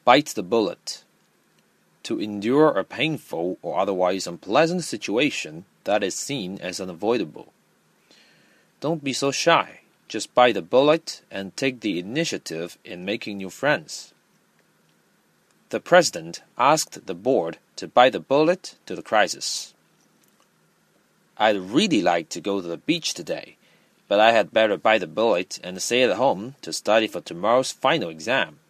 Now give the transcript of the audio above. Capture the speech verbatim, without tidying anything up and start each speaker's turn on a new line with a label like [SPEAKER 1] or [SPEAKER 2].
[SPEAKER 1] Bite the bullet. To endure a painful or otherwise unpleasant situation that is seen as unavoidable. Don't be so shy. Just bite the bullet and take the initiative in making new friends. The president asked the board to bite the bullet to the crisis. I'd really like to go to the beach today, but I had better bite the bullet and stay at home to study for tomorrow's final exam.